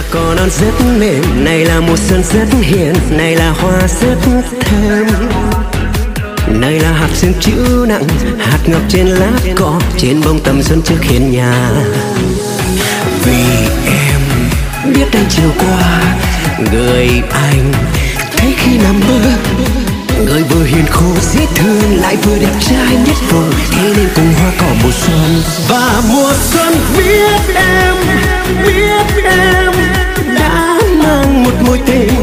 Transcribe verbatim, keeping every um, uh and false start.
cỏ non rất mềm, này là mùa xuân rất hiền, này là hoa rất thơm. Này là hạt sương chịu nặng, hạt ngọc trên lá cỏ, trên bông tầm xuân trước hiên nhà. Vì em biết anh chiều qua, người anh thấy khi nằm mơ, người vừa hiền khô dễ thương lại vừa đẹp trai nhất vùng, thế nên cùng hoa cỏ mùa xuân. Và mùa xuân biết em, biết em đã mang một mối tình